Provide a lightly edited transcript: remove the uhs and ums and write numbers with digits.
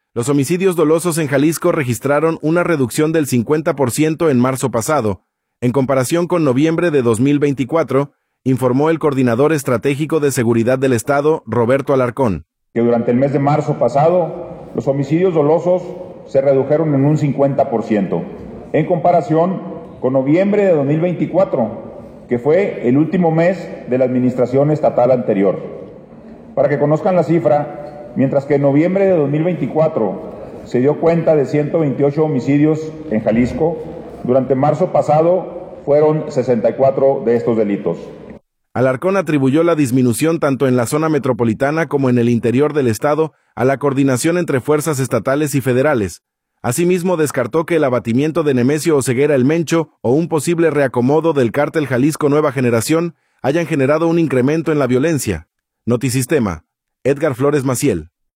Los homicidios dolosos en Jalisco registraron una reducción del 50% en marzo pasado, en comparación con noviembre de 2024, informó el coordinador estratégico de seguridad del Estado, Roberto Alarcón. Que durante el mes de marzo pasado, los homicidios dolosos se redujeron en un 50%, en comparación con noviembre de 2024, que fue el último mes de la administración estatal anterior. Para que conozcan la cifra, mientras que en noviembre de 2024 se dio cuenta de 128 homicidios en Jalisco, durante marzo pasado fueron 64 de estos delitos. Alarcón atribuyó la disminución tanto en la zona metropolitana como en el interior del estado a la coordinación entre fuerzas estatales y federales. Asimismo, descartó que el abatimiento de Nemesio Oseguera el Mencho o un posible reacomodo del cártel Jalisco Nueva Generación hayan generado un incremento en la violencia. Notisistema, Edgar Flores Maciel.